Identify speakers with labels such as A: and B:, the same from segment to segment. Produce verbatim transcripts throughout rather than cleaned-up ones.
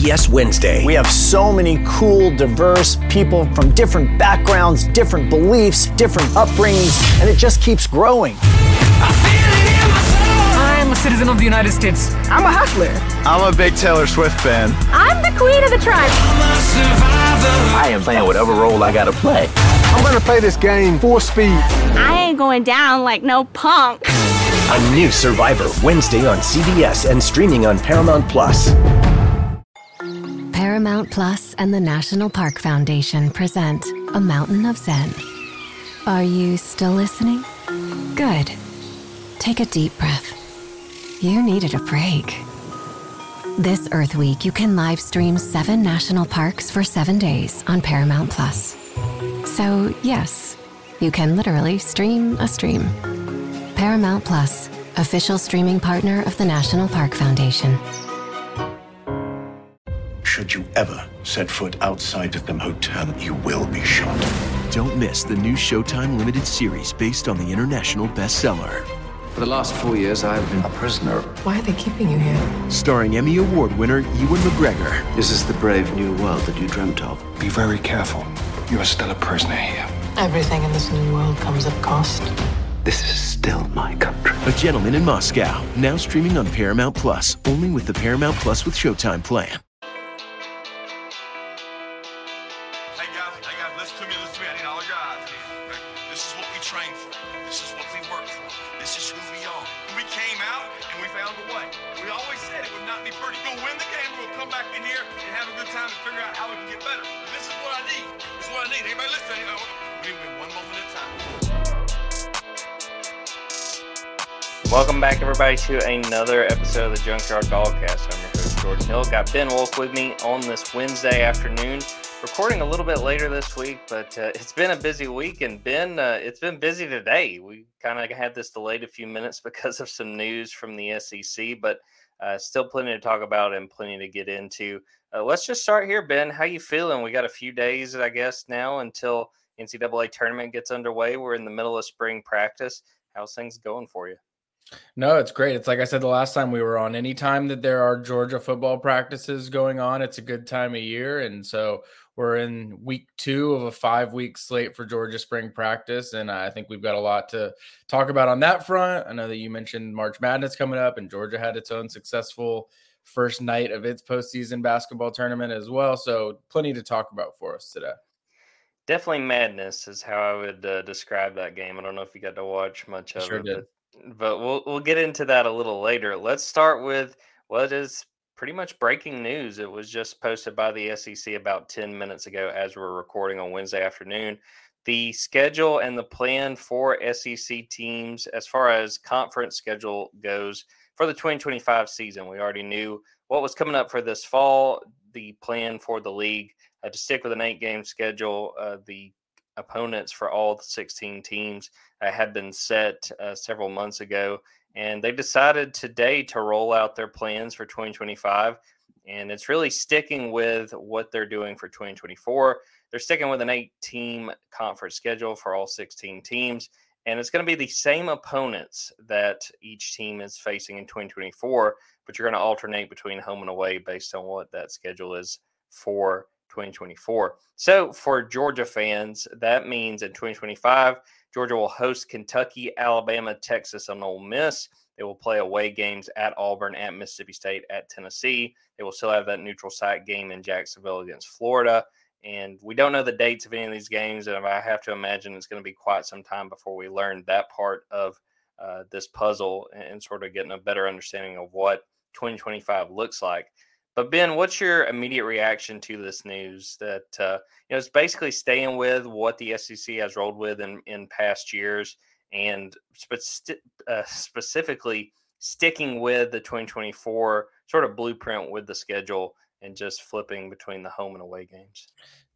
A: B S Wednesday.
B: We have so many cool, diverse people from different backgrounds, different beliefs, different upbringings, and it just keeps growing.
C: I'm a citizen of the United States.
D: I'm a hustler.
E: I'm a big Taylor Swift fan.
D: I'm the queen of the tribe.
F: I am playing whatever role I gotta play.
E: I'm gonna play this game full speed.
D: I ain't going down like no punk.
A: A new Survivor, Wednesday on C B S and streaming on Paramount Plus.
G: Paramount Plus and the National Park Foundation present A Mountain of Zen. Are you still listening? Good. Take a deep breath. You needed a break. This Earth Week, you can live stream seven national parks for seven days on Paramount Plus. So, yes, you can literally stream a stream. Paramount Plus, official streaming partner of the National Park Foundation.
H: Should you ever set foot outside of the hotel, you will be shot.
A: Don't miss the new Showtime limited series based on the international bestseller.
I: For the last four years, I've been a prisoner.
J: Why are they keeping you here?
A: Starring Emmy Award winner Ewan McGregor.
I: This is the brave new world that you dreamt of.
H: Be very careful. You are still a prisoner here.
J: Everything in this new world comes at cost.
I: This is still my country.
A: A Gentleman in Moscow, now streaming on Paramount Plus, only with the Paramount Plus with Showtime plan.
K: Hey guys, hey guys, listen to me, listen to me. I need all your eyes here. Okay? This is what we train for. This is what we work for. This is who we are. We came out and we found a way. We always said it would not be pretty. We'll win the game. We'll come back in here and have a good time and figure out how we can get better. But this is what I need. This is what I need. Anybody listening? We win one moment at a time.
L: Welcome back, everybody, to another episode of the Junkyard Dogcast. I'm your host, Jordan Hill. Got Ben Wolf with me on this Wednesday afternoon. Recording a little bit later this week, but uh, it's been a busy week, and Ben, uh, it's been busy today. We kind of had this delayed a few minutes because of some news from the S E C, but uh, still plenty to talk about and plenty to get into. Uh, let's just start here, Ben. How you feeling? We got a few days, I guess, now until N C double A tournament gets underway. We're in the middle of spring practice. How's things going for you?
M: No, it's great. It's like I said the last time we were on. Anytime that there are Georgia football practices going on, it's a good time of year. And so we're in week two of a five-week slate for Georgia spring practice, and I think we've got a lot to talk about on that front. I know that you mentioned March Madness coming up, and Georgia had its own successful first night of its postseason basketball tournament as well. So plenty to talk about for us today.
L: Definitely madness is how I would uh, describe that game. I don't know if you got to watch much of
M: sure
L: it.
M: Did.
L: But- But we'll we'll get into that a little later. Let's start with what is pretty much breaking news. It was just posted by the S E C about ten minutes ago as we're recording on Wednesday afternoon. The schedule and the plan for S E C teams as far as conference schedule goes for the twenty twenty-five season. We already knew what was coming up for this fall, the plan for the league uh, to stick with an eight-game schedule. Uh, the opponents for all the sixteen teams uh, had been set uh, several months ago, and they decided today to roll out their plans for twenty twenty-five, and it's really sticking with what they're doing for twenty twenty-four. They're sticking with an eight-team conference schedule for all sixteen teams, and it's going to be the same opponents that each team is facing in twenty twenty-four, but you're going to alternate between home and away based on what that schedule is for twenty twenty-four. So for Georgia fans, that means in twenty twenty-five, Georgia will host Kentucky, Alabama, Texas, and Ole Miss. They will play away games at Auburn, at Mississippi State, at Tennessee. They will still have that neutral site game in Jacksonville against Florida. And we don't know the dates of any of these games, and I have to imagine it's going to be quite some time before we learn that part of uh, this puzzle and sort of getting a better understanding of what twenty twenty-five looks like. But Ben, what's your immediate reaction to this news that uh, you know it's basically staying with what the S E C has rolled with in, in past years, and spe- uh, specifically sticking with the twenty twenty-four sort of blueprint with the schedule and just flipping between the home and away games?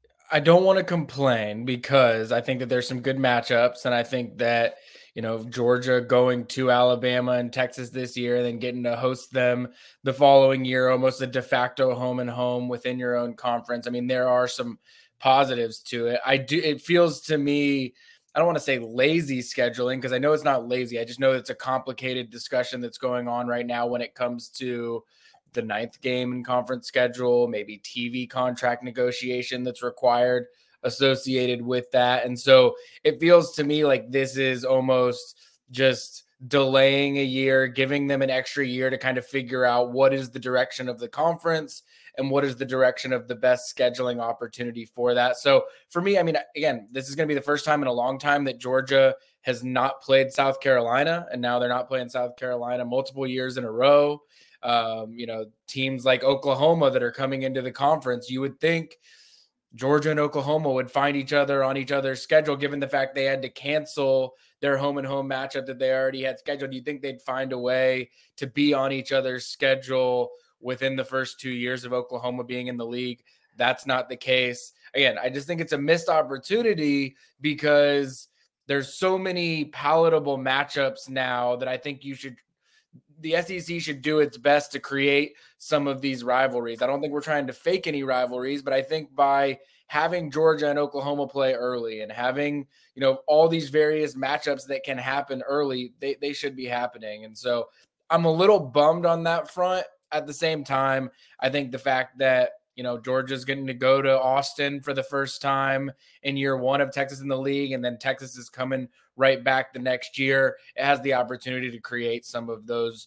M: I don't want to complain because I think that there's some good matchups, and I think that, you know, Georgia going to Alabama and Texas this year and then getting to host them the following year, almost a de facto home and home within your own conference. I mean, there are some positives to it. I do. It feels to me, I don't want to say lazy scheduling because I know it's not lazy. I just know it's a complicated discussion that's going on right now when it comes to the ninth game in conference schedule, maybe T V contract negotiation that's required associated with that. And so it feels to me like this is almost just delaying a year, giving them an extra year to kind of figure out what is the direction of the conference and what is the direction of the best scheduling opportunity for that. So for me, I mean, again, this is going to be the first time in a long time that Georgia has not played South Carolina, and now they're not playing South Carolina multiple years in a row. Um, you know, teams like Oklahoma that are coming into the conference, you would think Georgia and Oklahoma would find each other on each other's schedule, given the fact they had to cancel their home and home matchup that they already had scheduled. Do you think they'd find a way to be on each other's schedule within the first two years of Oklahoma being in the league? That's not the case. Again, I just think it's a missed opportunity because there's so many palatable matchups now that I think you should, the S E C should do its best to create some of these rivalries. I don't think we're trying to fake any rivalries, but I think by having Georgia and Oklahoma play early and having, you know, all these various matchups that can happen early, they, they should be happening. And so I'm a little bummed on that front. At the same time, I think the fact that, you know, Georgia's getting to go to Austin for the first time in year one of Texas in the league, and then Texas is coming right back the next year, it has the opportunity to create some of those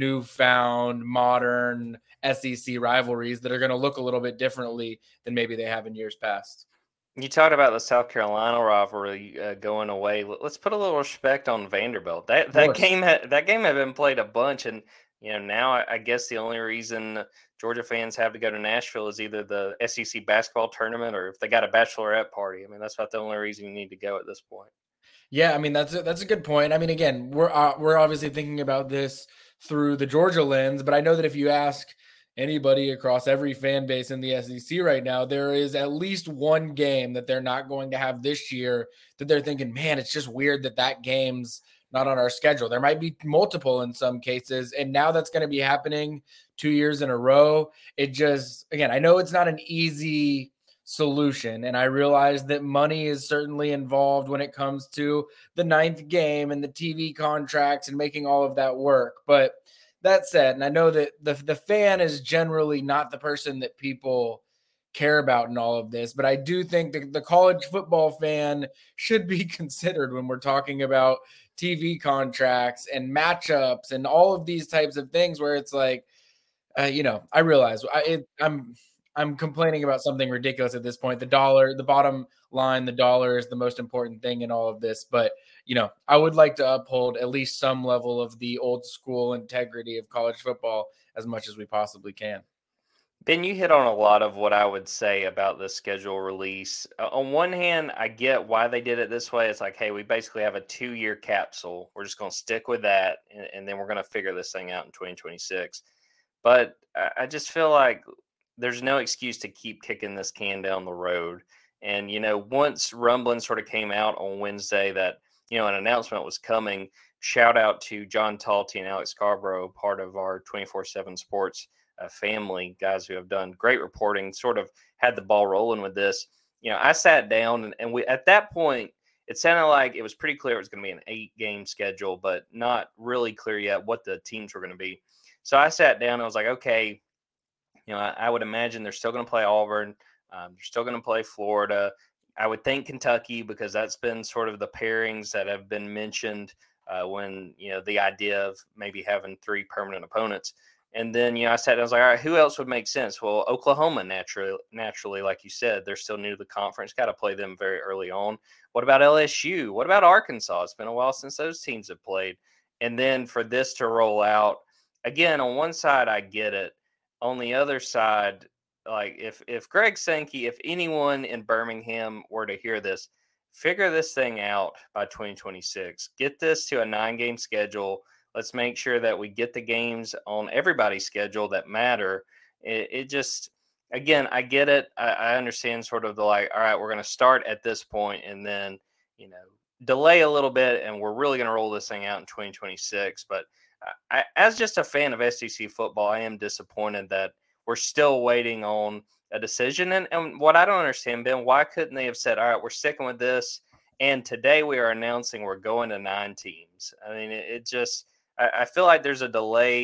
M: newfound modern S E C rivalries that are going to look a little bit differently than maybe they have in years past.
L: You talked about the South Carolina rivalry uh, going away. Let's put a little respect on Vanderbilt. That that game had, that game had been played a bunch, and you know now I, I guess the only reason Georgia fans have to go to Nashville is either the S E C basketball tournament or if they got a bachelorette party. I mean, that's about the only reason you need to go at this point.
M: Yeah, I mean, that's a, that's a good point. I mean, again, we're uh, we're obviously thinking about this through the Georgia lens, but I know that if you ask anybody across every fan base in the S E C right now, there is at least one game that they're not going to have this year that they're thinking, man, it's just weird that that game's not on our schedule. There might be multiple in some cases, and now that's going to be happening two years in a row. It just, again, I know it's not an easy solution, and I realize that money is certainly involved when it comes to the ninth game and the T V contracts and making all of that work. But that said, and I know that the, the fan is generally not the person that people care about in all of this, but I do think that the college football fan should be considered when we're talking about T V contracts and matchups and all of these types of things where it's like, uh, you know, I realize I, it, I'm I'm complaining about something ridiculous at this point. The dollar, the bottom line, the dollar is the most important thing in all of this. But, you know, I would like to uphold at least some level of the old school integrity of college football as much as we possibly can.
L: Ben, you hit on a lot of what I would say about the schedule release. Uh, on one hand, I get why they did it this way. It's like, hey, we basically have a two-year capsule. We're just going to stick with that, and, and then we're going to figure this thing out in twenty twenty-six. But I, I just feel like there's no excuse to keep kicking this can down the road. And, you know, once rumbling sort of came out on Wednesday that, you know, an announcement was coming, shout out to John Talty and Alex Scarborough, part of our twenty-four seven Sports uh, family, guys who have done great reporting, sort of had the ball rolling with this. You know, I sat down and, and we, at that point, it sounded like it was pretty clear it was going to be an eight-game schedule, but not really clear yet what the teams were going to be. So I sat down and I was like, okay, you know, I, I would imagine they're still going to play Auburn. Um, they're still going to play Florida. I would think Kentucky, because that's been sort of the pairings that have been mentioned uh, when, you know, the idea of maybe having three permanent opponents. And then, you know, I sat down, I was like, all right, who else would make sense? Well, Oklahoma, naturally, naturally, like you said, they're still new to the conference. Got to play them very early on. What about L S U? What about Arkansas? It's been a while since those teams have played. And then for this to roll out, again, on one side, I get it. On the other side, like if if Greg Sankey, if anyone in Birmingham were to hear this, figure this thing out by twenty twenty-six. Get this to a nine-game schedule. Let's make sure that we get the games on everybody's schedule that matter. It, it just, again, I get it. I, I understand sort of the like, all right, we're going to start at this point and then, you know, delay a little bit, and we're really going to roll this thing out in twenty twenty-six. But I, as just a fan of S E C football, I am disappointed that we're still waiting on a decision. And, and what I don't understand, Ben, why couldn't they have said, all right, we're sticking with this, and today we are announcing we're going to nine teams? I mean, it, it just – I feel like there's a delay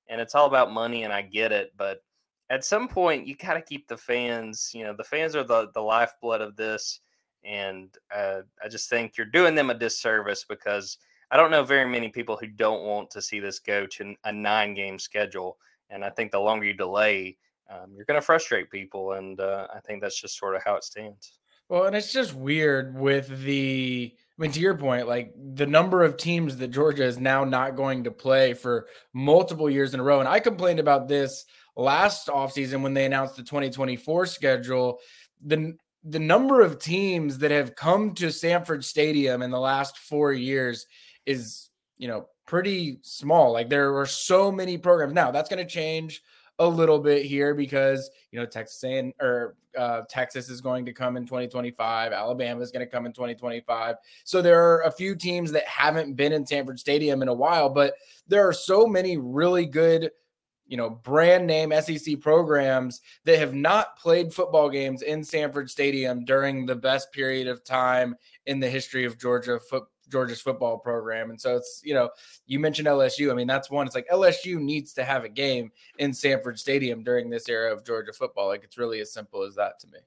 L: and it's all about money, and I get it. But at some point, you got to keep the fans, you know, the fans are the, the lifeblood of this. And uh, I just think you're doing them a disservice, because I don't know very many people who don't want to see this go to a nine game schedule. And I think the longer you delay, um, you're going to frustrate people. And uh, I think that's just sort of how it stands.
M: Well, and it's just weird with the, I mean, to your point, like the number of teams that Georgia is now not going to play for multiple years in a row. And I complained about this last offseason when they announced the twenty twenty-four schedule. The The number of teams that have come to Sanford Stadium in the last four years is, you know, pretty small. Like there were so many programs. Now that's going to change a little bit here because, you know, Texas and or uh, Texas is going to come in twenty twenty-five. Alabama is going to come in twenty twenty-five. So there are a few teams that haven't been in Sanford Stadium in a while, but there are so many really good, you know, brand name S E C programs that have not played football games in Sanford Stadium during the best period of time in the history of Georgia foot, Georgia's football program. And so it's, you know, you mentioned L S U. I mean, that's one. It's like L S U needs to have a game in Sanford Stadium during this era of Georgia football. Like it's really as simple as that to me.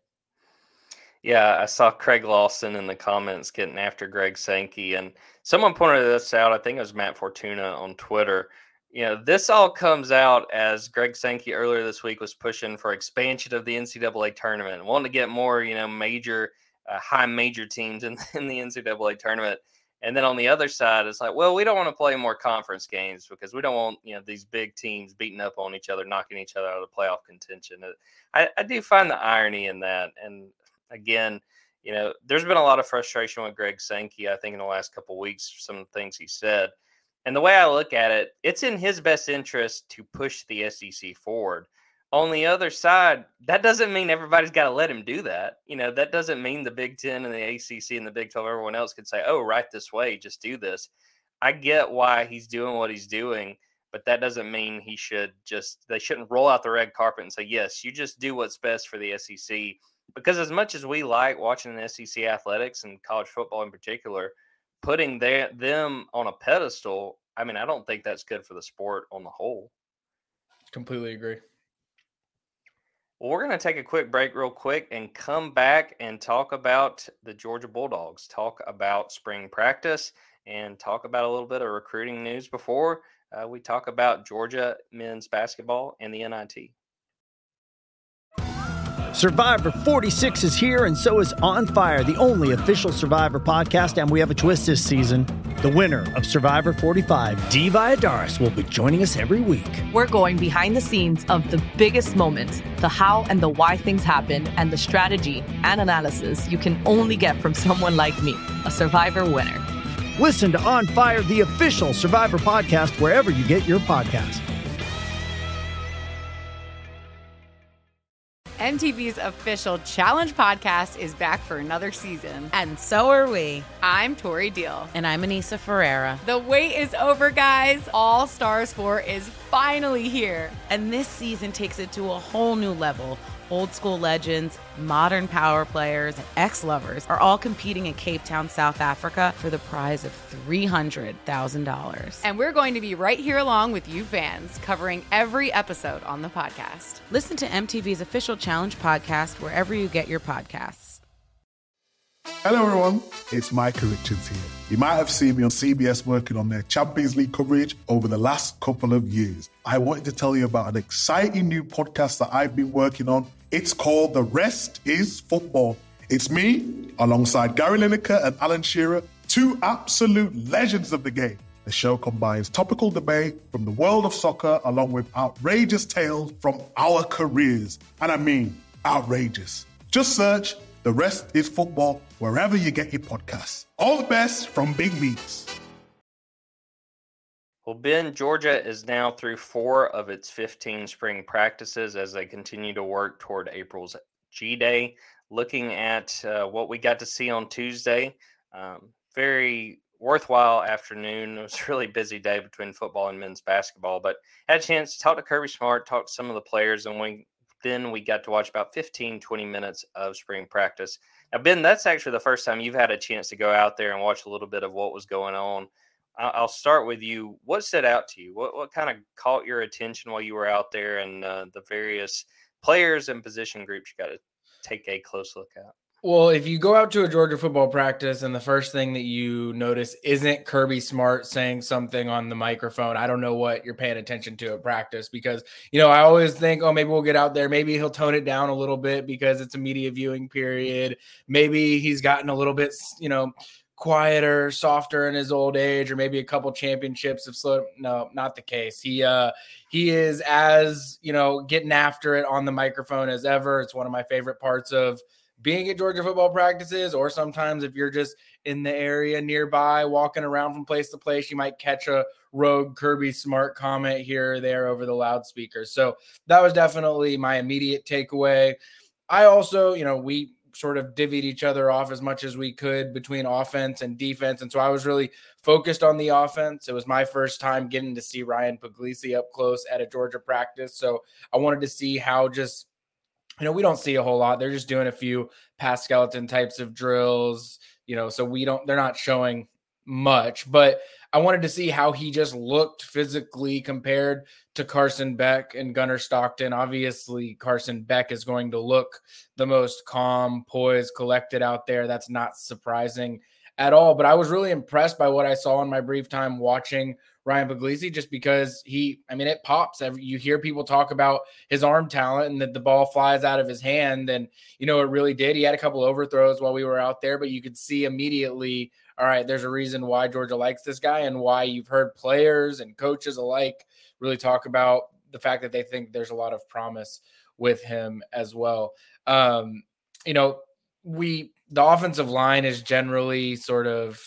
L: Yeah, I saw Craig Lawson in the comments getting after Greg Sankey, and someone pointed this out. I think it was Matt Fortuna on Twitter. You know, this all comes out as Greg Sankey earlier this week was pushing for expansion of the N C double A tournament, wanting to get more, you know, major, uh, high major teams in, in the N C double A tournament. And then on the other side, it's like, well, we don't want to play more conference games because we don't want, you know, these big teams beating up on each other, knocking each other out of the playoff contention. I, I do find the irony in that. And again, you know, there's been a lot of frustration with Greg Sankey, I think, in the last couple of weeks, some of the things he said. And the way I look at it, it's in his best interest to push the S E C forward. On the other side, that doesn't mean everybody's got to let him do that. You know, that doesn't mean the Big Ten and the A C C and the Big twelve, everyone else could say, oh, right this way, just do this. I get why he's doing what he's doing, but that doesn't mean he should just, they shouldn't roll out the red carpet and say, yes, you just do what's best for the S E C. Because as much as we like watching the S E C athletics and college football in particular, putting their, them on a pedestal, I mean, I don't think that's good for the sport on the whole.
M: Completely agree.
L: Well, we're going to take a quick break real quick and come back and talk about the Georgia Bulldogs, talk about spring practice, and talk about a little bit of recruiting news before uh, we talk about Georgia men's basketball and the N I T.
B: Survivor forty-six is here, and so is On Fire, the only official Survivor podcast, and we have a twist this season. The winner of Survivor forty-five, Dee Valladares, will be joining us every week.
N: We're going behind the scenes of the biggest moments, the how and the why things happen, and the strategy and analysis you can only get from someone like me, a Survivor winner.
B: Listen to On Fire, the official Survivor podcast, wherever you get your podcasts.
O: M T V's official Challenge podcast is back for another season.
P: And so are we.
O: I'm Tori Deal.
P: And I'm Anissa Ferreira.
O: The wait is over, guys. All Stars four is finally here.
P: And this season takes it to a whole new level. Old school legends, modern power players, and ex-lovers are all competing in Cape Town, South Africa for the prize of three hundred thousand dollars.
O: And we're going to be right here along with you fans, covering every episode on the podcast.
P: Listen to M T V's official Challenge podcast wherever you get your podcasts.
Q: Hello everyone, it's Micah Richards here. You might have seen me on C B S working on their Champions League coverage over the last couple of years. I wanted to tell you about an exciting new podcast that I've been working on. It's called The Rest is Football. It's me, alongside Gary Lineker and Alan Shearer, two absolute legends of the game. The show combines topical debate from the world of soccer along with outrageous tales from our careers. And I mean, outrageous. Just search The Rest is Football wherever you get your podcasts. All the best from Big Meats.
L: Well, Ben, Georgia is now through four of its fifteen spring practices as they continue to work toward April's G-Day. Looking at uh, what we got to see on Tuesday, um, very worthwhile afternoon. It was a really busy day between football and men's basketball, but had a chance to talk to Kirby Smart, talk to some of the players, and we then we got to watch about fifteen, twenty minutes of spring practice. Now, Ben, that's actually the first time you've had a chance to go out there and watch a little bit of what was going on. I'll start with you. What stood out to you? What what kind of caught your attention while you were out there, and uh, the various players and position groups you got to take a close look at?
M: Well, if you go out to a Georgia football practice and the first thing that you notice isn't Kirby Smart saying something on the microphone, I don't know what you're paying attention to at practice, because, you know, I always think, oh, maybe we'll get out there. Maybe he'll tone it down a little bit because it's a media viewing period. Maybe he's gotten a little bit, you know, quieter, softer in his old age, or maybe a couple championships have slowed. No, not the case. He, uh, he is as, you know, getting after it on the microphone as ever. It's one of my favorite parts of being at Georgia football practices, or sometimes if you're just in the area nearby, walking around from place to place, you might catch a rogue Kirby Smart comment here or there over the loudspeakers. So that was definitely my immediate takeaway. I also, you know, we sort of divvied each other off as much as we could between offense and defense. And so I was really focused on the offense. It was my first time getting to see Ryan Puglisi up close at a Georgia practice. So I wanted to see how just, you know, we don't see a whole lot. They're just doing a few pass skeleton types of drills, you know, so we don't, they're not showing much, but I wanted to see how he just looked physically compared to Carson Beck and Gunnar Stockton. Obviously, Carson Beck is going to look the most calm, poised, collected out there. That's not surprising at all, but I was really impressed by what I saw in my brief time watching Ryan Puglisi, just because he, I mean, it pops. You hear people talk about his arm talent and that the ball flies out of his hand. And, you know, it really did. He had a couple overthrows while we were out there, but you could see immediately, all right, there's a reason why Georgia likes this guy, and why you've heard players and coaches alike really talk about the fact that they think there's a lot of promise with him as well. Um, you know, we, the offensive line is generally sort of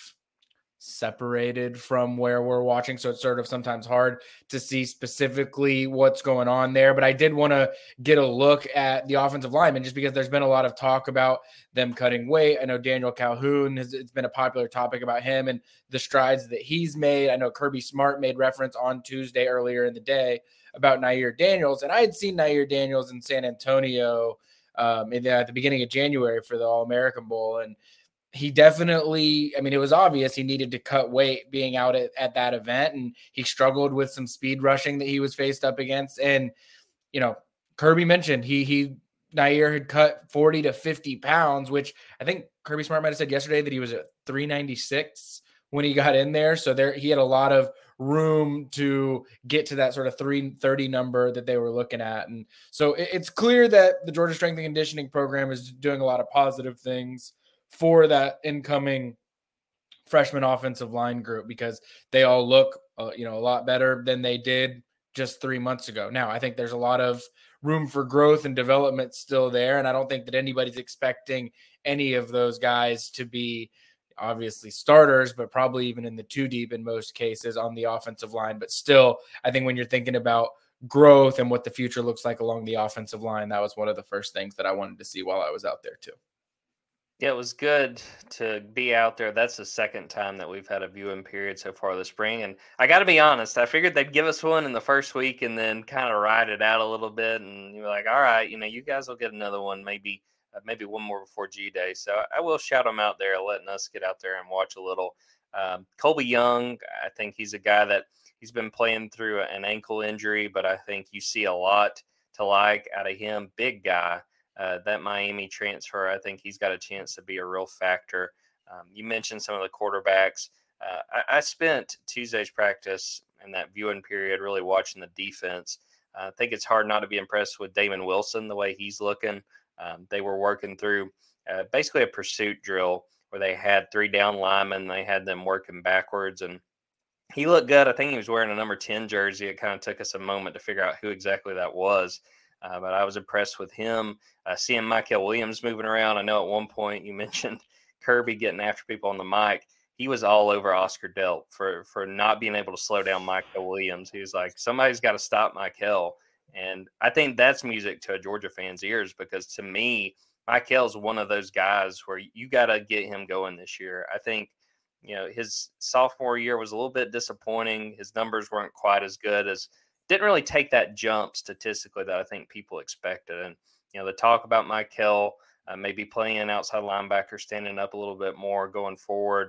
M: separated from where we're watching, so it's sort of sometimes hard to see specifically what's going on there. But I did want to get a look at the offensive linemen, just because there's been a lot of talk about them cutting weight. I know Daniel Calhoun has, it's been a popular topic about him and the strides that he's made. I know Kirby Smart made reference on Tuesday earlier in the day about Nair Daniels, and I had seen Nair Daniels in San Antonio um, in the, at the beginning of January for the All-American Bowl, and he definitely, I mean, it was obvious he needed to cut weight being out at, at that event, and he struggled with some speed rushing that he was faced up against. And, you know, Kirby mentioned he, he, Nair had cut forty to fifty pounds, which I think Kirby Smart might've said yesterday that he was at three ninety-six when he got in there. So there, he had a lot of room to get to that sort of three thirty number that they were looking at. And so it, it's clear that the Georgia Strength and Conditioning program is doing a lot of positive things for that incoming freshman offensive line group, because they all look, uh, you know, a lot better than they did just three months ago. Now, I think there's a lot of room for growth and development still there, and I don't think that anybody's expecting any of those guys to be obviously starters, but probably even in the two deep in most cases on the offensive line. But still, I think when you're thinking about growth and what the future looks like along the offensive line, that was one of the first things that I wanted to see while I was out there too.
L: Yeah, it was good to be out there. That's the second time that we've had a viewing period so far this spring. And I got to be honest, I figured they'd give us one in the first week and then kind of ride it out a little bit. And you're like, all right, you know, you guys will get another one, maybe uh, maybe one more before G-Day. So I will shout them out there, letting us get out there and watch a little. Um, Colby Young, I think he's a guy that he's been playing through an ankle injury, but I think you see a lot to like out of him. Big guy. Uh, that Miami transfer, I think he's got a chance to be a real factor. Um, you mentioned some of the quarterbacks. Uh, I, I spent Tuesday's practice and that viewing period really watching the defense. Uh, I think it's hard not to be impressed with Damon Wilson, the way he's looking. Um, they were working through uh, basically a pursuit drill where they had three down linemen. They had them working backwards, and he looked good. I think he was wearing a number ten jersey. It kind of took us a moment to figure out who exactly that was. Uh, but I was impressed with him. Uh, seeing Michael Williams moving around. I know at one point you mentioned Kirby getting after people on the mic. He was all over Oscar Delp for, for not being able to slow down Michael Williams. He was like, somebody's got to stop Michael. And I think that's music to a Georgia fan's ears, because to me, Michael's one of those guys where you got to get him going this year. I think, you know, his sophomore year was a little bit disappointing. His numbers weren't quite as good as didn't really take that jump statistically that I think people expected. And, you know, the talk about Michael uh, maybe playing outside linebacker, standing up a little bit more going forward.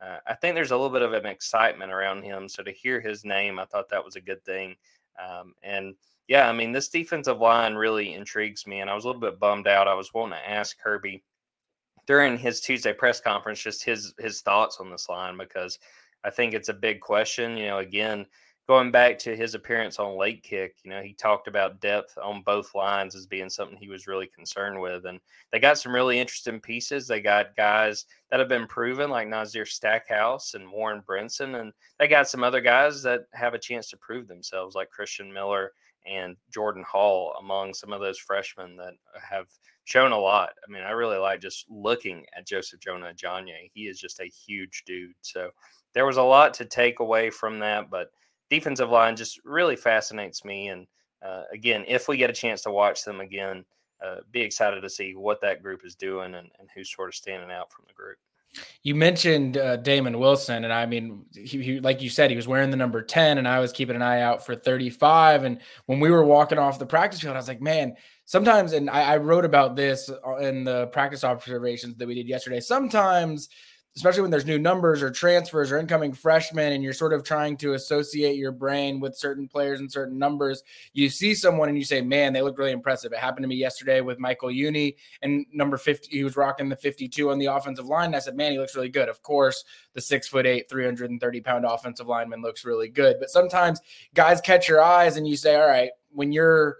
L: uh, I think there's a little bit of an excitement around him. So to hear his name, I thought that was a good thing. Um, and yeah, I mean, this defensive line really intrigues me, and I was a little bit bummed out. I was wanting to ask Kirby during his Tuesday press conference just his his thoughts on this line, because I think it's a big question. You know, again, going back to his appearance on Late Kick, you know, he talked about depth on both lines as being something he was really concerned with. And they got some really interesting pieces. They got guys that have been proven like Nazir Stackhouse and Warren Brinson. And they got some other guys that have a chance to prove themselves like Christian Miller and Jordan Hall, among some of those freshmen that have shown a lot. I mean, I really like just looking at Joseph Jonah-Ajonye. He is just a huge dude. So there was a lot to take away from that, but defensive line just really fascinates me. And uh, again, if we get a chance to watch them again, uh, be excited to see what that group is doing and, and who's sort of standing out from the group.
M: You mentioned uh, Damon Wilson, and I mean, he, he, like you said, he was wearing the number ten, and I was keeping an eye out for thirty-five. And when we were walking off the practice field, I was like, man, sometimes, and I, I wrote about this in the practice observations that we did yesterday, sometimes, especially when there's new numbers or transfers or incoming freshmen, and you're sort of trying to associate your brain with certain players and certain numbers, you see someone and you say, man, they look really impressive. It happened to me yesterday with Michael Uni, and number fifty, he was rocking the fifty-two on the offensive line. And I said, man, he looks really good. Of course, the six foot eight, three hundred thirty pound offensive lineman looks really good. But sometimes guys catch your eyes and you say, all right, when your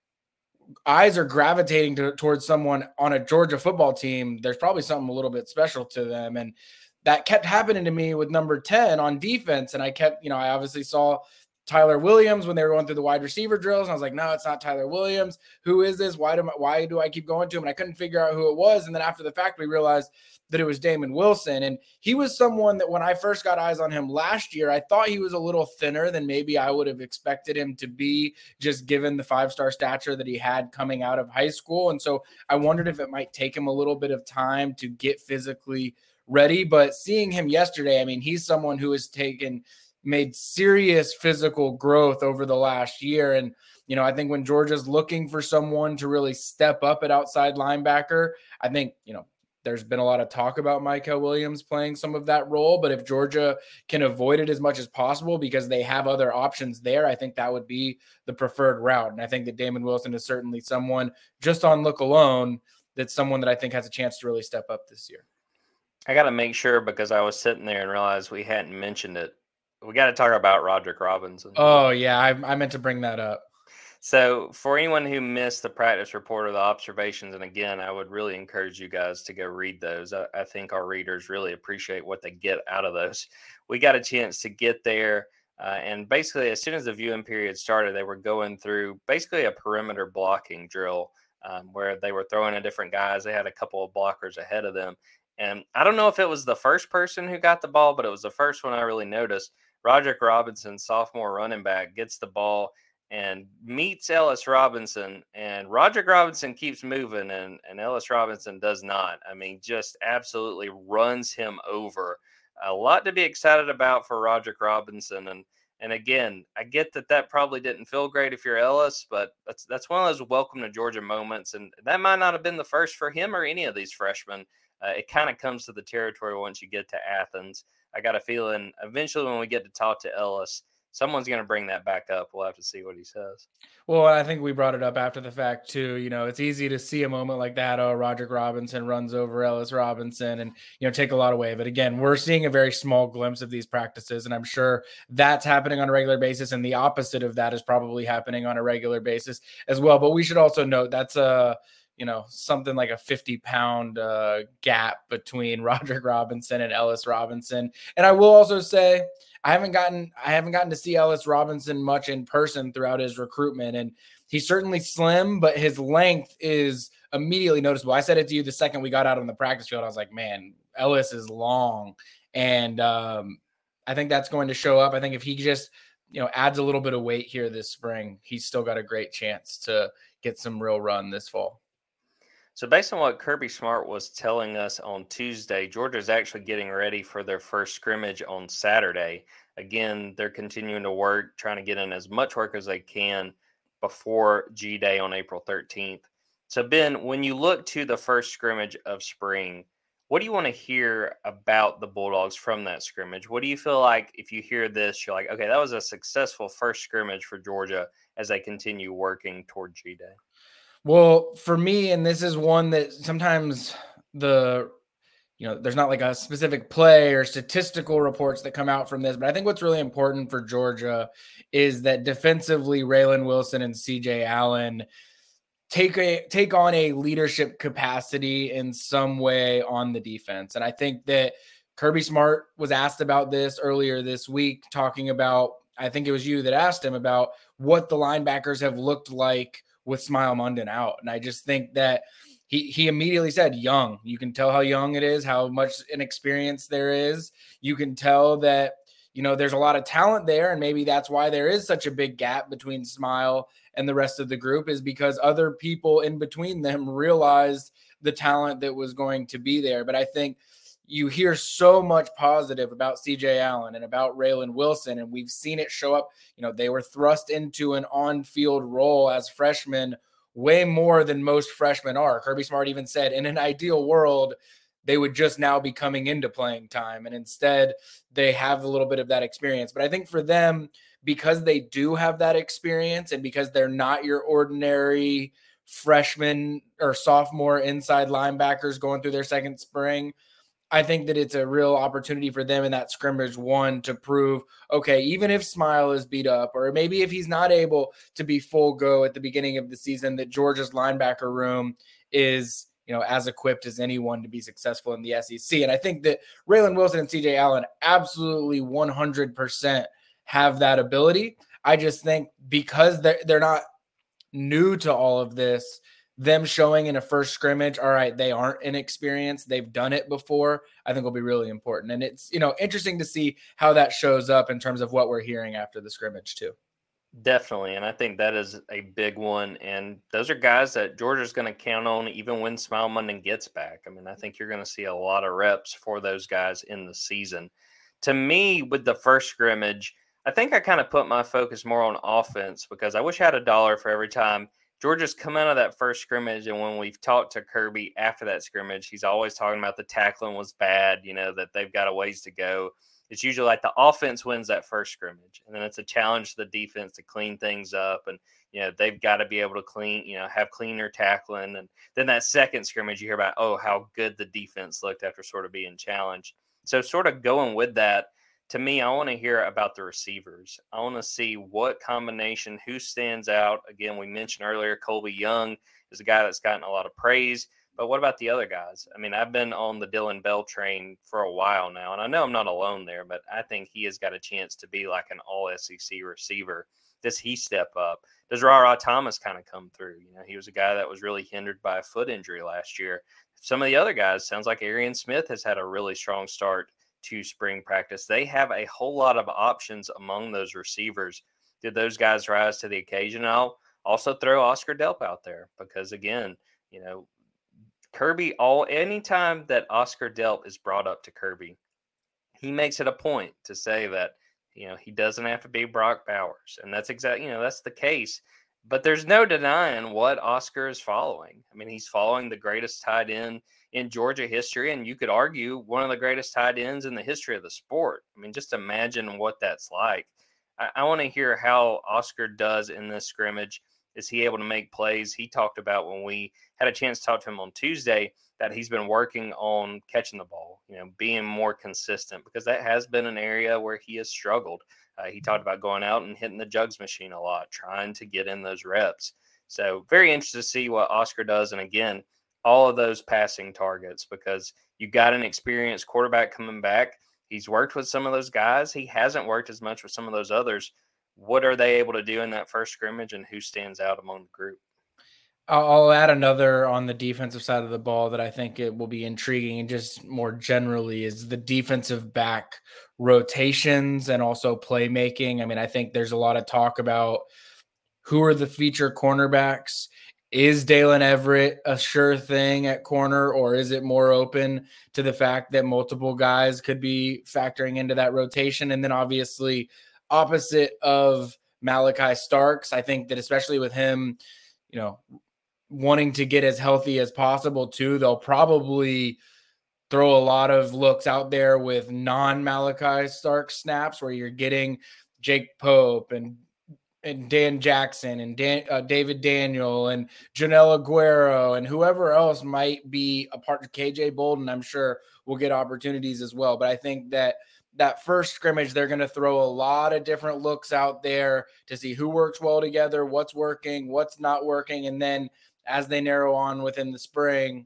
M: eyes are gravitating to, towards someone on a Georgia football team, there's probably something a little bit special to them. And that kept happening to me with number ten on defense. And I kept, you know, I obviously saw Tyler Williams when they were going through the wide receiver drills. And I was like, no, it's not Tyler Williams. Who is this? Why do I, why do I keep going to him? And I couldn't figure out who it was. And then after the fact, we realized that it was Damon Wilson. And he was someone that when I first got eyes on him last year, I thought he was a little thinner than maybe I would have expected him to be, just given the five-star stature that he had coming out of high school. And so I wondered if it might take him a little bit of time to get physically ready. But seeing him yesterday, I mean, he's someone who has taken – made serious physical growth over the last year. And, you know, I think when Georgia's looking for someone to really step up at outside linebacker, I think, you know, there's been a lot of talk about Micah Williams playing some of that role, but if Georgia can avoid it as much as possible because they have other options there, I think that would be the preferred route. And I think that Damon Wilson is certainly someone, just on look alone, that's someone that I think has a chance to really step up this year.
L: I got to make sure, because I was sitting there and realized we hadn't mentioned it. We got to talk about Roderick Robinson.
M: Oh, yeah. I, I meant to bring that up.
L: So for anyone who missed the practice report or the observations, and again, I would really encourage you guys to go read those. I, I think our readers really appreciate what they get out of those. We got a chance to get there. Uh, and basically, as soon as the viewing period started, they were going through basically a perimeter blocking drill um, where they were throwing at different guys. They had a couple of blockers ahead of them. And I don't know if it was the first person who got the ball, but it was the first one I really noticed. Roderick Robinson, sophomore running back, gets the ball and meets Ellis Robinson. And Roderick Robinson keeps moving, and, and Ellis Robinson does not. I mean, just absolutely runs him over. A lot to be excited about for Roderick Robinson. And and again, I get that that probably didn't feel great if you're Ellis, but that's, that's one of those welcome to Georgia moments. And that might not have been the first for him or any of these freshmen. Uh, it kind of comes to the territory once you get to Athens. I got a feeling eventually when we get to talk to Ellis, someone's going to bring that back up. We'll have to see what he says.
M: Well, I think we brought it up after the fact too. You know, it's easy to see a moment like that. Oh, Roderick Robinson runs over Ellis Robinson and, you know, take a lot away. But again, we're seeing a very small glimpse of these practices, and I'm sure that's happening on a regular basis. And the opposite of that is probably happening on a regular basis as well. But we should also note that's a, you know, something like a fifty pound uh, gap between Roderick Robinson and Ellis Robinson. And I will also say, I haven't gotten, I haven't gotten to see Ellis Robinson much in person throughout his recruitment. And he's certainly slim, but his length is immediately noticeable. I said it to you the second we got out on the practice field. I was like, man, Ellis is long. And um, I think that's going to show up. I think if he just, you know, adds a little bit of weight here this spring, he's still got a great chance to get some real run this fall.
L: So based on what Kirby Smart was telling us on Tuesday, Georgia's actually getting ready for their first scrimmage on Saturday. Again, they're continuing to work, trying to get in as much work as they can before G-Day on April thirteenth. So, Ben, when you look to the first scrimmage of spring, What do you want to hear about the Bulldogs from that scrimmage? What do you feel like if you hear this, you're like, okay, that was a successful first scrimmage for Georgia as they continue working toward G-Day?
M: Well, for me, and this is one that sometimes the, you know, there's not like a specific play or statistical reports that come out from this, but I think what's really important for Georgia is that defensively, Raylan Wilson and C J Allen take a take on a leadership capacity in some way on the defense. And I think that Kirby Smart was asked about this earlier this week, talking about, I think it was you that asked him about what the linebackers have looked like with Smile Munden out. And I just think that he he immediately said young. You can tell how young it is, how much inexperience there is. You can tell that, you know, there's a lot of talent there, and maybe that's why there is such a big gap between Smile and the rest of the group, is because other people in between them realized the talent that was going to be there. But I think you hear so much positive about C J Allen and about Raylan Wilson, and we've seen it show up. You know, they were thrust into an on-field role as freshmen way more than most freshmen are. Kirby Smart even said in an ideal world, they would just now be coming into playing time. And instead they have a little bit of that experience. But I think for them, because they do have that experience and because they're not your ordinary freshman or sophomore inside linebackers going through their second spring, I think that it's a real opportunity for them in that scrimmage one to prove, okay, even if Smile is beat up, or maybe if he's not able to be full go at the beginning of the season, that Georgia's linebacker room is, you know, as equipped as anyone to be successful in the S E C. And I think that Raylan Wilson and C J Allen absolutely one hundred percent have that ability. I just think because they're, they're not new to all of this, them showing in a first scrimmage, all right, they aren't inexperienced, they've done it before, I think will be really important. And it's, you know, interesting to see how that shows up in terms of what we're hearing after the scrimmage too.
L: Definitely. And I think that is a big one. And those are guys that Georgia's going to count on even when Smile Munden gets back. I mean, I think you're going to see a lot of reps for those guys in the season. To me, with the first scrimmage, I think I kind of put my focus more on offense, because I wish I had a dollar for every time Georgia's come out of that first scrimmage. And when we've talked to Kirby after that scrimmage, he's always talking about the tackling was bad, you know, that they've got a ways to go. It's usually like the offense wins that first scrimmage, and then it's a challenge to the defense to clean things up. And, you know, they've got to be able to clean, you know, have cleaner tackling. And then that second scrimmage, you hear about, oh, how good the defense looked after sort of being challenged. So sort of going with that, to me, I want to hear about the receivers. I want to see what combination, who stands out. Again, we mentioned earlier, Colby Young is a guy that's gotten a lot of praise. But what about the other guys? I mean, I've been on the Dylan Bell train for a while now, and I know I'm not alone there, but I think he has got a chance to be like an all S E C receiver. Does he step up? Does Ra-Ra Thomas kind of come through? You know, he was a guy that was really hindered by a foot injury last year. Some of the other guys, sounds like Arian Smith has had a really strong start to spring practice. They have a whole lot of options among those receivers. Did those guys rise to the occasion? I'll also throw Oscar Delp out there, because again, you know, Kirby, all anytime that Oscar Delp is brought up to Kirby, he makes it a point to say that, you know, he doesn't have to be Brock Bowers. And that's exactly, you know, that's the case. But there's no denying what Oscar is following. I mean, he's following the greatest tight end in Georgia history, and you could argue one of the greatest tight ends in the history of the sport. I mean, just imagine what that's like. I, I want to hear how Oscar does in this scrimmage. Is he able to make plays? He talked about, when we had a chance to talk to him on Tuesday, that he's been working on catching the ball, you know, being more consistent, because that has been an area where he has struggled. Uh, he talked about going out and hitting the jugs machine a lot, trying to get in those reps. So very interested to see what Oscar does. And again, all of those passing targets, because you got an experienced quarterback coming back. He's worked with some of those guys. He hasn't worked as much with some of those others. What are they able to do in that first scrimmage, and who stands out among the group?
M: I'll add another on the defensive side of the ball that I think it will be intriguing, and just more generally, is the defensive back rotations and also playmaking. I mean, I think there's a lot of talk about who are the feature cornerbacks. Is Dalen Everett a sure thing at corner, or is it more open to the fact that multiple guys could be factoring into that rotation? And then obviously, opposite of Malachi Starks, I think that especially with him, you know, wanting to get as healthy as possible too, they'll probably throw a lot of looks out there with non-Malachi Stark snaps where you're getting Jake Pope and and Dan Jackson and Dan, uh, David Daniel and Janelle Aguero and whoever else might be a part of K J Bolden, I'm sure will get opportunities as well. But I think that that first scrimmage, they're going to throw a lot of different looks out there to see who works well together, what's working, what's not working. And then as they narrow on within the spring,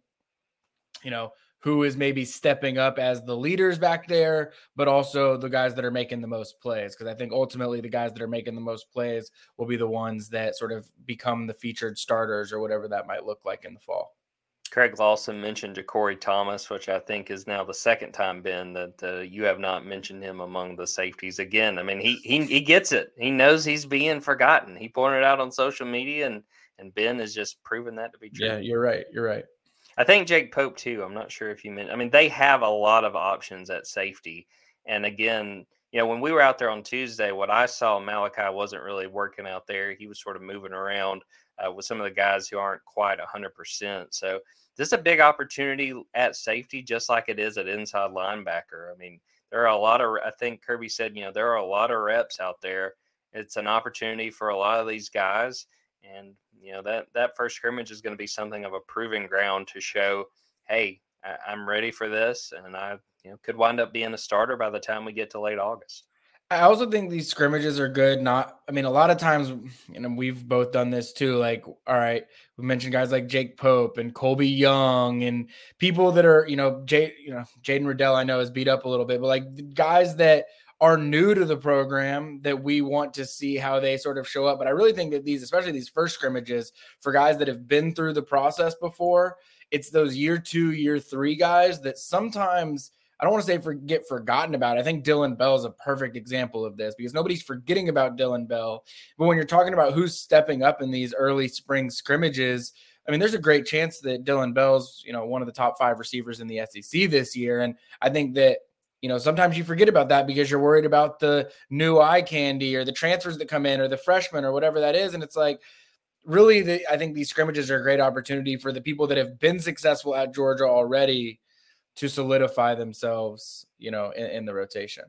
M: you know, who is maybe stepping up as the leaders back there, but also the guys that are making the most plays. Because I think ultimately the guys that are making the most plays will be the ones that sort of become the featured starters or whatever that might look like in the fall.
L: Craig Lawson mentioned Ja'Cory Thomas, which I think is now the second time, Ben, that uh, you have not mentioned him among the safeties again. I mean, he he he gets it. He knows he's being forgotten. He pointed it out on social media, and and Ben has just proven that to be true.
M: Yeah, you're right. You're right.
L: I think Jake Pope too. I'm not sure if you meant. I mean, they have a lot of options at safety, and again, you know, when we were out there on Tuesday, what I saw, Malachi wasn't really working out there. He was sort of moving around uh, with some of the guys who aren't quite one hundred percent. So this is a big opportunity at safety, just like it is at inside linebacker. I mean, there are a lot of. I think Kirby said, you know, there are a lot of reps out there. It's an opportunity for a lot of these guys. And, you know, that, that first scrimmage is going to be something of a proving ground to show, hey, I, I'm ready for this. And I, you know, could wind up being a starter by the time we get to late August.
M: I also think these scrimmages are good. Not, I mean, a lot of times, you know, we've both done this too. Like, all right, we mentioned guys like Jake Pope and Colby Young and people that are, you know, Jay, you know, Jaden Riddell, I know is beat up a little bit, but like the guys that are new to the program that we want to see how they sort of show up. But I really think that these, especially these first scrimmages for guys that have been through the process before, it's those year two, year three guys that sometimes I don't want to say forget forgotten about. I think Dylan Bell is a perfect example of this because nobody's forgetting about Dylan Bell. But when you're talking about who's stepping up in these early spring scrimmages, I mean, there's a great chance that Dylan Bell's, you know, one of the top five receivers in the S E C this year. And I think that, you know, sometimes you forget about that because you're worried about the new eye candy or the transfers that come in or the freshmen or whatever that is. And it's like, really, the, I think these scrimmages are a great opportunity for the people that have been successful at Georgia already to solidify themselves, you know, in, in the rotation.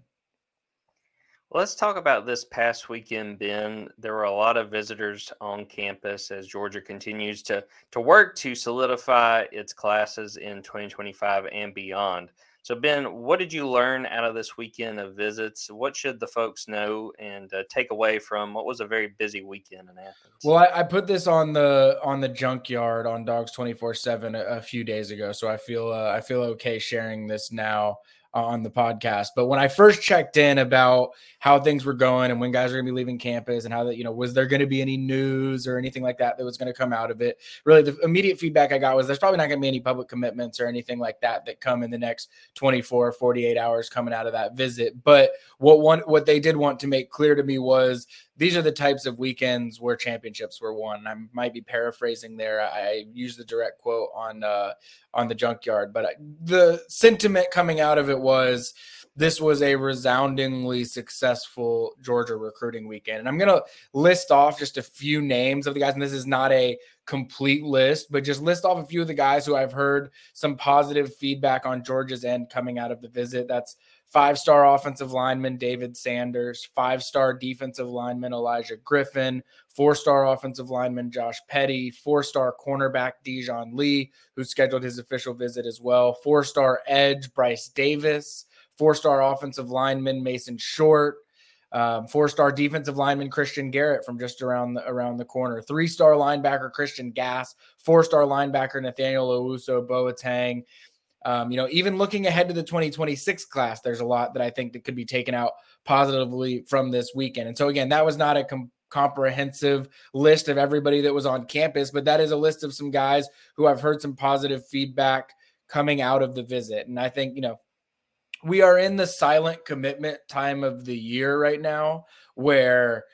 L: Well, let's talk about this past weekend, Ben. There were a lot of visitors on campus as Georgia continues to, to work to solidify its classes in twenty twenty-five and beyond. So, Ben, what did you learn out of this weekend of visits? What should the folks know and uh, take away from what was a very busy weekend in Athens?
M: Well, I, I put this on the on the Junkyard on Dogs twenty-four seven a, a few days ago, so I feel uh, I feel okay sharing this now on the podcast. But when I first checked in about how things were going and when guys are going to be leaving campus and how that, you know, was there going to be any news or anything like that that was going to come out of it? Really, the immediate feedback I got was there's probably not going to be any public commitments or anything like that that come in the next twenty-four, forty-eight hours coming out of that visit. But what one, what they did want to make clear to me was these are the types of weekends where championships were won. I might be paraphrasing there. I used the direct quote on uh, on the Junkyard, but I, the sentiment coming out of it was this was a resoundingly successful Georgia recruiting weekend. And I'm going to list off just a few names of the guys, and this is not a complete list, but just list off a few of the guys who I've heard some positive feedback on Georgia's end coming out of the visit. That's five-star offensive lineman David Sanders, five-star defensive lineman Elijah Griffin, four-star offensive lineman Josh Petty, four-star cornerback Dijon Lee, who scheduled his official visit as well, four-star edge Bryce Davis, four-star offensive lineman Mason Short, um, four-star defensive lineman Christian Garrett from just around the, around the corner, three-star linebacker Christian Gass, four-star linebacker Nathaniel Owusu Boateng. Um, you know, even looking ahead to the twenty twenty-six class, there's a lot that I think that could be taken out positively from this weekend. And so, again, that was not a com- comprehensive list of everybody that was on campus, but that is a list of some guys who I've heard some positive feedback coming out of the visit. And I think, you know, we are in the silent commitment time of the year right now where,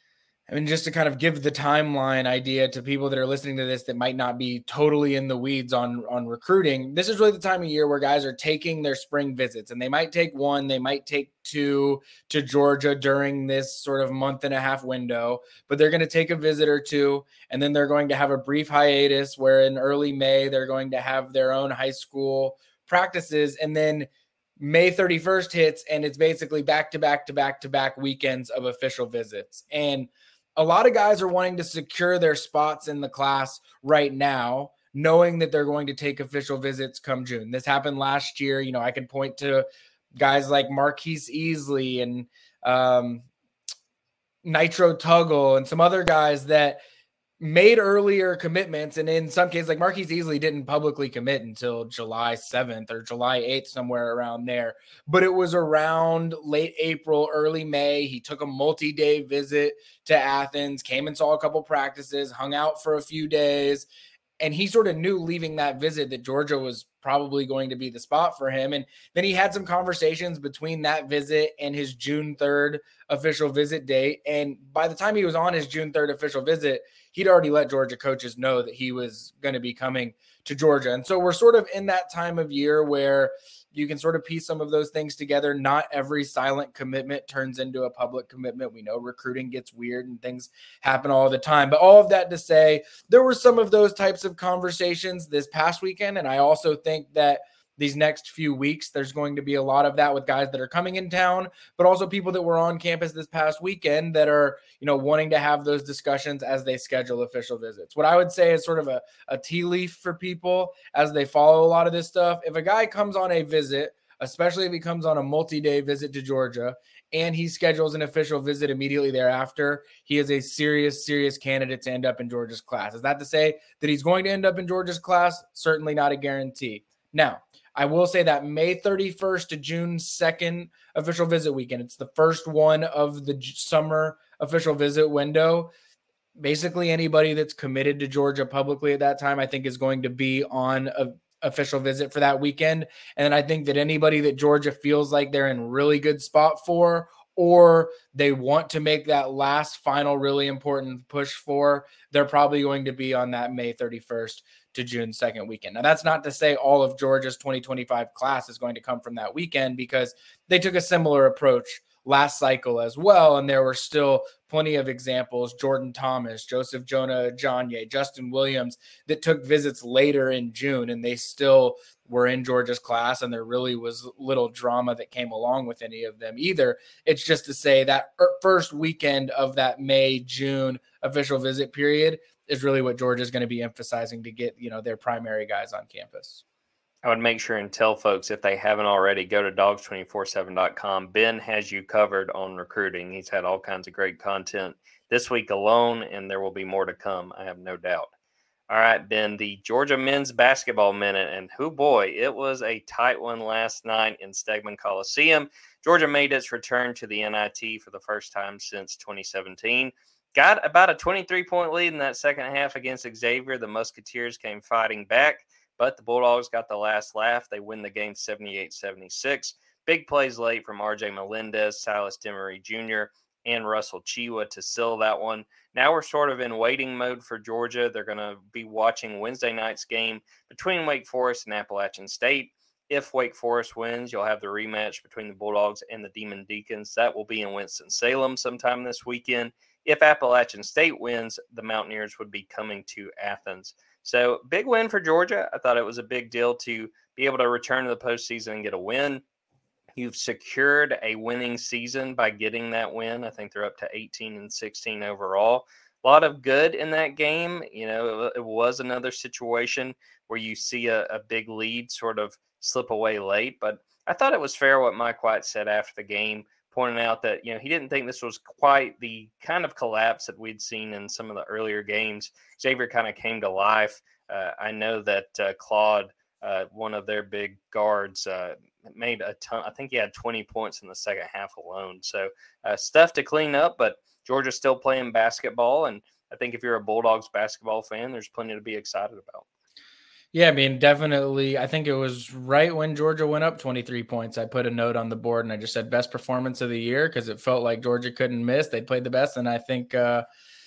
M: I mean, just to kind of give the timeline idea to people that are listening to this that might not be totally in the weeds on, on recruiting, this is really the time of year where guys are taking their spring visits, and they might take one, they might take two to Georgia during this sort of month and a half window, but they're going to take a visit or two, and then they're going to have a brief hiatus where in early May, they're going to have their own high school practices, and then May thirty-first hits, and it's basically back to back to back to back weekends of official visits. And a lot of guys are wanting to secure their spots in the class right now, knowing that they're going to take official visits come June. This happened last year. You know, I could point to guys like Marquise Easley and um, Nitro Tuggle and some other guys that made earlier commitments. And in some cases, like Marquise Easley didn't publicly commit until July seventh or July eighth, somewhere around there. But it was around late April, early May. He took a multi-day visit to Athens, came and saw a couple practices, hung out for a few days. And he sort of knew leaving that visit that Georgia was probably going to be the spot for him. And then he had some conversations between that visit and his June third official visit date. And by the time he was on his June third official visit, he'd already let Georgia coaches know that he was going to be coming to Georgia. And so we're sort of in that time of year where you can sort of piece some of those things together. Not every silent commitment turns into a public commitment. We know recruiting gets weird and things happen all the time. But all of that to say, there were some of those types of conversations this past weekend. And I also think that these next few weeks, there's going to be a lot of that with guys that are coming in town, but also people that were on campus this past weekend that are, you know, wanting to have those discussions as they schedule official visits. What I would say is sort of a, a tea leaf for people as they follow a lot of this stuff. If a guy comes on a visit, especially if he comes on a multi-day visit to Georgia and he schedules an official visit immediately thereafter, he is a serious, serious candidate to end up in Georgia's class. Is that to say that he's going to end up in Georgia's class? Certainly not a guarantee. Now, I will say that May thirty-first to June second official visit weekend, it's the first one of the summer official visit window. Basically, anybody that's committed to Georgia publicly at that time, I think, is going to be on a official visit for that weekend. And I think that anybody that Georgia feels like they're in really good spot for, or they want to make that last final really important push for, they're probably going to be on that May thirty-first to June second weekend. Now, that's not to say all of Georgia's twenty twenty-five class is going to come from that weekend, because they took a similar approach last cycle as well. And there were still plenty of examples, Jordan Thomas, Joseph Jonah Ajonye, Justin Williams, that took visits later in June, and they still were in Georgia's class, and there really was little drama that came along with any of them either. It's just to say that first weekend of that May, June official visit period is really what Georgia is going to be emphasizing to get, you know, their primary guys on campus.
L: I would make sure and tell folks, if they haven't already, go to dogs two four seven dot com. Ben has you covered on recruiting. He's had all kinds of great content this week alone, and there will be more to come, I have no doubt. All right, Ben, the Georgia men's basketball minute, and who boy, it was a tight one last night in Stegman Coliseum. Georgia made its return to the N I T for the first time since twenty seventeen. Got about a twenty-three point lead in that second half against Xavier. The Musketeers came fighting back, but the Bulldogs got the last laugh. They win the game seventy-eight seventy-six. Big plays late from R J Melendez, Silas Demery Junior, and Russell Chiwa to seal that one. Now we're sort of in waiting mode for Georgia. They're going to be watching Wednesday night's game between Wake Forest and Appalachian State. If Wake Forest wins, you'll have the rematch between the Bulldogs and the Demon Deacons. That will be in Winston-Salem sometime this weekend. If Appalachian State wins, the Mountaineers would be coming to Athens. So big win for Georgia. I thought it was a big deal to be able to return to the postseason and get a win. You've secured a winning season by getting that win. I think they're up to eighteen and sixteen overall. A lot of good in that game. You know, it, it was another situation where you see a, a big lead sort of slip away late. But I thought it was fair what Mike White said after the game, pointing out that, you know, he didn't think this was quite the kind of collapse that we'd seen in some of the earlier games. Xavier kind of came to life. Uh, I know that uh, Claude, uh, one of their big guards, uh, made a ton. I think he had twenty points in the second half alone. So uh, stuff to clean up, but Georgia's still playing basketball. And I think if you're a Bulldogs basketball fan, there's plenty to be excited about.
M: Yeah, I mean, definitely. I think it was right when Georgia went up twenty-three points. I put a note on the board and I just said best performance of the year, because it felt like Georgia couldn't miss. They played the best. And I think, uh,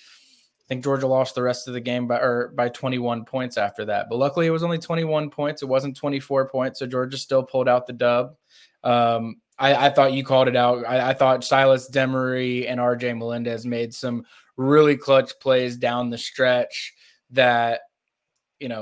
M: I think Georgia lost the rest of the game by, or by twenty-one points after that. But luckily it was only twenty-one points. It wasn't twenty-four points. So Georgia still pulled out the dub. Um, I, I thought you called it out. I, I thought Silas Demery and R J Melendez made some really clutch plays down the stretch that, you know,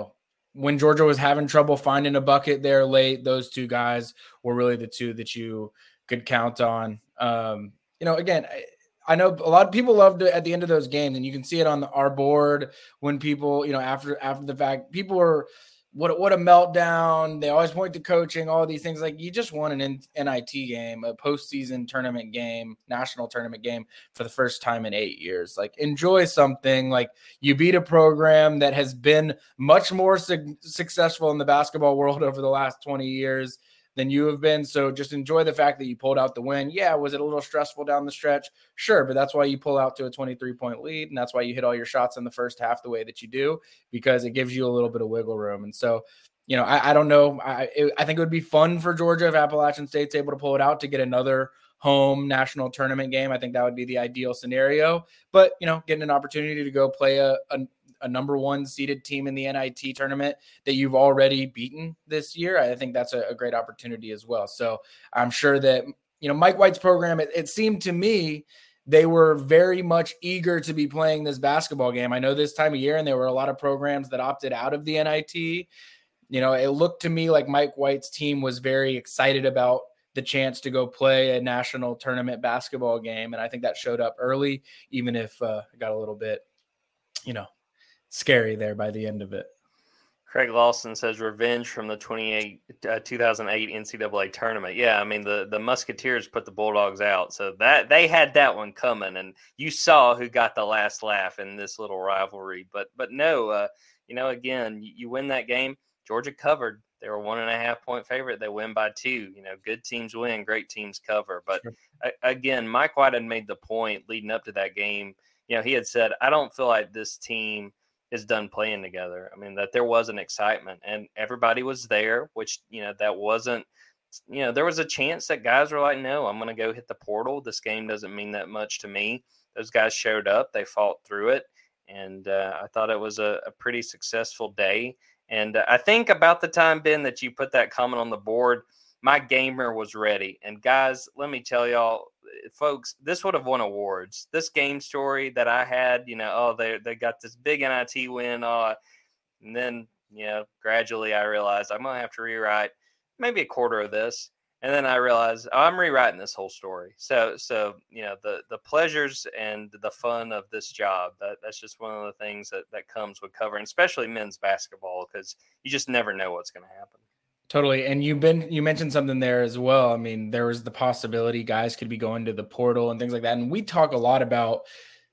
M: when Georgia was having trouble finding a bucket there late, those two guys were really the two that you could count on. Um, you know, again, I, I know a lot of people loved it at the end of those games, and you can see it on the, our board when people, you know, after after the fact, people were, what what a meltdown. They always point to coaching, all these things. Like, you just won an N I T game, a postseason tournament game, national tournament game for the first time in eight years. Like, enjoy something. Like, you beat a program that has been much more su- successful in the basketball world over the last twenty years than you have been. So just enjoy the fact that you pulled out the win. Yeah, was it a little stressful down the stretch? Sure, but that's why you pull out to a twenty-three point lead, and that's why you hit all your shots in the first half the way that you do, because it gives you a little bit of wiggle room. And so, you know, I, I don't know. I, it, I think it would be fun for Georgia if Appalachian State's able to pull it out to get another home national tournament game. I think that would be the ideal scenario. But, you know, getting an opportunity to go play a, a a number one seeded team in the N I T tournament that you've already beaten this year, I think that's a, a great opportunity as well. So I'm sure that, you know, Mike White's program, it, it seemed to me they were very much eager to be playing this basketball game. I know this time of year, and there were a lot of programs that opted out of the N I T. You know, it looked to me like Mike White's team was very excited about the chance to go play a national tournament basketball game. And I think that showed up early, even if uh, it got a little bit, you know, scary there by the end of it.
L: Craig Lawson says revenge from the twenty-eight, uh, two thousand eight N C double A tournament. Yeah, I mean, the, the Musketeers put the Bulldogs out, so that they had that one coming, and you saw who got the last laugh in this little rivalry. But but no, uh, you know, again, you, you win that game. Georgia covered. They were one and a half point favorite. They win by two. You know, good teams win, great teams cover. But sure. a, again, Mike White had made the point leading up to that game. You know, he had said, I don't feel like this team is done playing together. I mean, that there was an excitement and everybody was there, which, you know, that wasn't, you know, there was a chance that guys were like, no, I'm going to go hit the portal. This game doesn't mean that much to me. Those guys showed up, they fought through it. And uh, I thought it was a, a pretty successful day. And uh, I think about the time, Ben, that you put that comment on the board, my gamer was ready. And guys, let me tell y'all, folks, this would have won awards. This game story that I had, you know, oh, they they got this big N I T win. Uh, and then, you know, gradually I realized I'm going to have to rewrite maybe a quarter of this. And then I realized oh, I'm rewriting this whole story. So, so you know, the the pleasures and the fun of this job, that, that's just one of the things that, that comes with covering, especially men's basketball, because you just never know what's going to happen.
M: Totally. And you've been, you mentioned something there as well. I mean, there was the possibility guys could be going to the portal and things like that. And we talk a lot about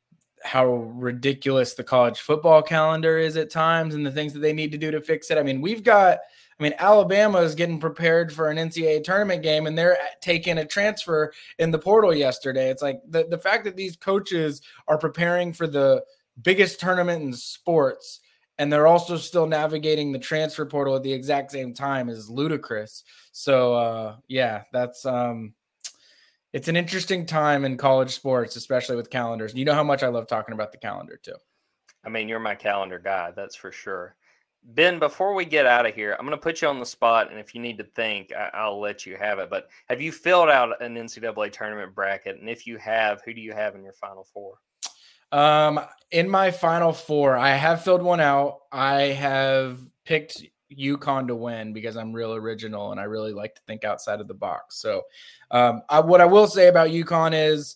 M: how ridiculous the college football calendar is at times and the things that they need to do to fix it. I mean, we've got, I mean, Alabama is getting prepared for an N C double A tournament game and they're taking a transfer in the portal yesterday. It's like the, the fact that these coaches are preparing for the biggest tournament in sports and they're also still navigating the transfer portal at the exact same time is ludicrous. So, uh, yeah, that's um, it's an interesting time in college sports, especially with calendars. You know how much I love talking about the calendar too.
L: I mean, you're my calendar guy, that's for sure. Ben, before we get out of here, I'm going to put you on the spot, and if you need to think, I- I'll let you have it. But have you filled out an N C double A tournament bracket? And if you have, who do you have in your Final Four?
M: Um, in my Final Four, I have filled one out. I have picked UConn to win because I'm real original and I really like to think outside of the box. So, um, I, what I will say about UConn is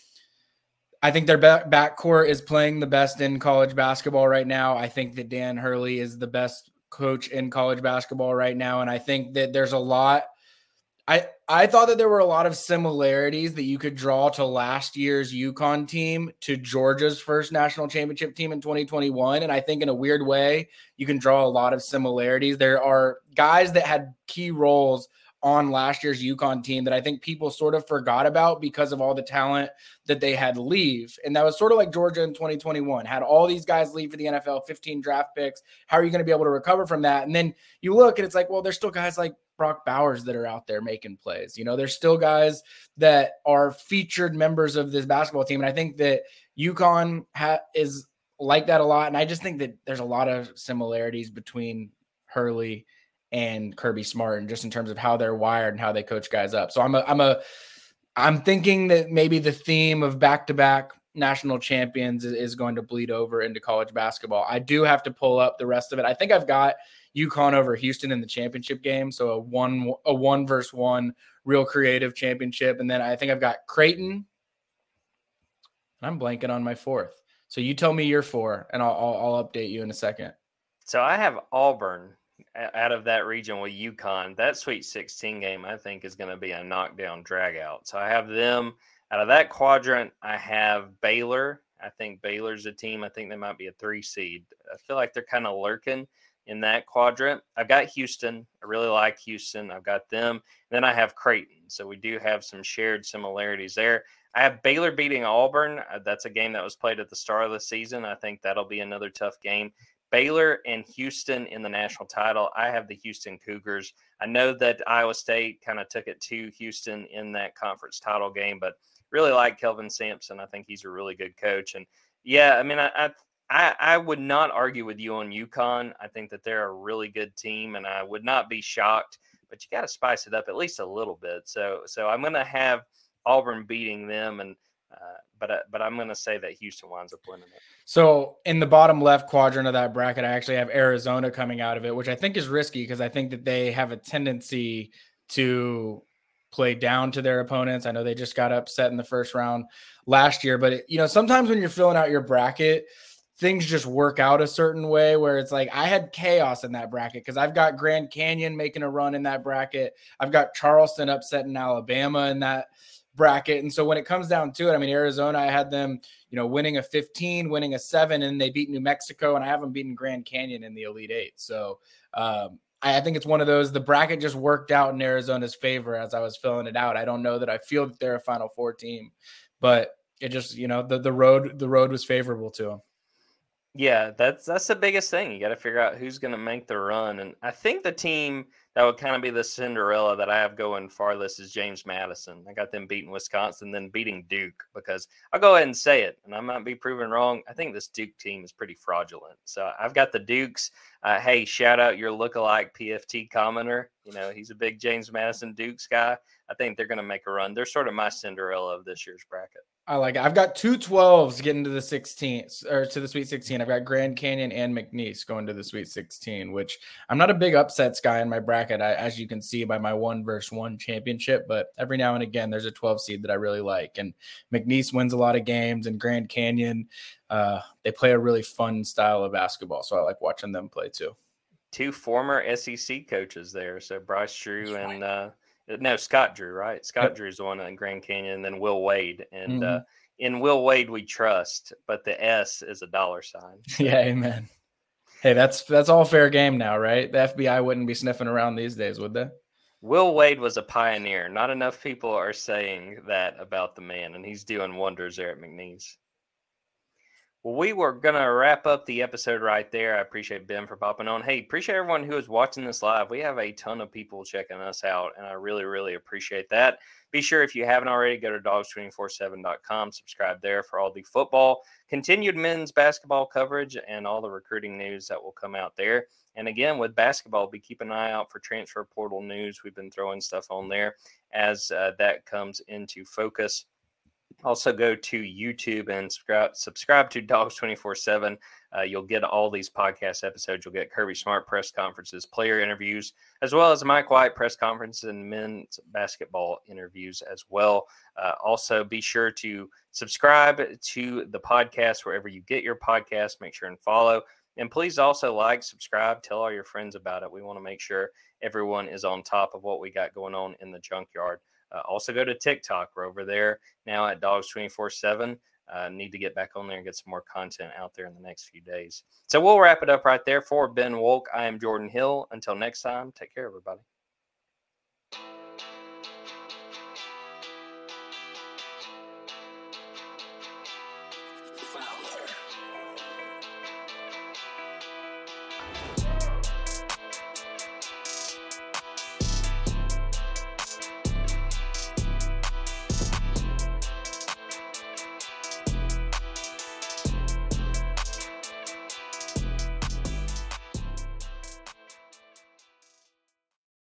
M: I think their back backcourt is playing the best in college basketball right now. I think that Dan Hurley is the best coach in college basketball right now. And I think that there's a lot, I, I thought that there were a lot of similarities that you could draw to last year's UConn team to Georgia's first national championship team in twenty twenty-one. And I think in a weird way, you can draw a lot of similarities. There are guys that had key roles on last year's UConn team that I think people sort of forgot about because of all the talent that they had leave. And that was sort of like Georgia in twenty twenty-one, had all these guys leave for the N F L, fifteen draft picks. How are you going to be able to recover from that? And then you look and it's like, well, there's still guys like Brock Bowers that are out there making plays. You know, there's still guys that are featured members of this basketball team. And I think that UConn ha- is like that a lot. And I just think that there's a lot of similarities between Hurley and Kirby Smart, and just in terms of how they're wired and how they coach guys up. So I'm a, I'm a, I'm thinking that maybe the theme of back-to-back national champions is, is going to bleed over into college basketball. I do have to pull up the rest of it. I think I've got UConn over Houston in the championship game. So a one, a one versus one real creative championship. And then I think I've got Creighton. And I'm blanking on my fourth. So you tell me your four, and I'll, I'll, I'll update you in a second.
L: So I have Auburn out of that region with UConn. That Sweet sixteen game, I think, is going to be a knockdown dragout. So I have them out of that quadrant. I have Baylor. I think Baylor's a team. I think they might be a three seed. I feel like they're kind of lurking in that quadrant. I've got Houston. I really like Houston. I've got them. And then I have Creighton. So we do have some shared similarities there. I have Baylor beating Auburn. That's a game that was played at the start of the season. I think that'll be another tough game. Baylor and Houston in the national title. I have the Houston Cougars. I know that Iowa State kind of took it to Houston in that conference title game, but really like Kelvin Sampson. I think he's a really good coach. And yeah, I mean, I, I, I would not argue with you on UConn. I think that they're a really good team, and I would not be shocked, but you got to spice it up at least a little bit. So, so I'm going to have Auburn beating them, and uh, but uh, but I'm going to say that Houston winds up winning it.
M: So in the bottom left quadrant of that bracket, I actually have Arizona coming out of it, which I think is risky because I think that they have a tendency to play down to their opponents. I know they just got upset in the first round last year, but it, you know, sometimes when you're filling out your bracket, things just work out a certain way where it's like I had chaos in that bracket because I've got Grand Canyon making a run in that bracket. I've got Charleston upsetting Alabama in that bracket. And so when it comes down to it, I mean, Arizona, I had them, you know, winning a fifteen, winning a seven, and they beat New Mexico, and I haven't beaten Grand Canyon in the Elite Eight. So um, I, I think it's one of those, the bracket just worked out in Arizona's favor as I was filling it out. I don't know that I feel that they're a Final Four team, but it just, you know, the, the road, the road was favorable to them.
L: Yeah, that's that's the biggest thing. You got to figure out who's going to make the run. And I think the team that would kind of be the Cinderella that I have going farthest is James Madison. I got them beating Wisconsin, then beating Duke, because I'll go ahead and say it, and I might be proven wrong. I think this Duke team is pretty fraudulent. So I've got the Dukes. Uh, hey, shout out your lookalike P F T commenter. You know, he's a big James Madison Dukes guy. I think they're going to make a run. They're sort of my Cinderella of this year's bracket.
M: I like it. I've got two twelves getting to the sixteenth or to the Sweet sixteen. I've got Grand Canyon and McNeese going to the Sweet sixteen, which I'm not a big upsets guy in my bracket, I, as you can see by my one versus one championship. But every now and again, there's a twelve seed that I really like. And McNeese wins a lot of games, and Grand Canyon, uh, they play a really fun style of basketball. So I like watching them play too.
L: Two former S E C coaches there. So Bryce Drew and uh, no, Scott Drew, right? Scott yep. Drew's the one in Grand Canyon, and then Will Wade. And mm-hmm. uh, in Will Wade, we trust, but the S is a dollar sign. So.
M: Yeah, amen. Hey, that's that's all fair game now, right? The F B I wouldn't be sniffing around these days, would they?
L: Will Wade was a pioneer. Not enough people are saying that about the man, and he's doing wonders there at McNeese. Well, we were going to wrap up the episode right there. I appreciate Ben for popping on. Hey, appreciate everyone who is watching this live. We have a ton of people checking us out, and I really, really appreciate that. Be sure, if you haven't already, go to dogs two four seven dot com. Subscribe there for all the football, continued men's basketball coverage, and all the recruiting news that will come out there. And again, with basketball, be keep an eye out for transfer portal news. We've been throwing stuff on there as uh, that comes into focus. Also, go to YouTube and subscribe, subscribe to Dogs two four seven. Uh, you'll get all these podcast episodes. You'll get Kirby Smart press conferences, player interviews, as well as Mike White press conferences and men's basketball interviews as well. Uh, also, be sure to subscribe to the podcast wherever you get your podcast. Make sure and follow. And please also like, subscribe, tell all your friends about it. We want to make sure everyone is on top of what we got going on in the junkyard. Uh, also go to TikTok. We're over there now at Dogs two four seven. Uh, need to get back on there and get some more content out there in the next few days. So we'll wrap it up right there. For Ben Wolk, I am Jordan Hill. Until next time, take care, everybody.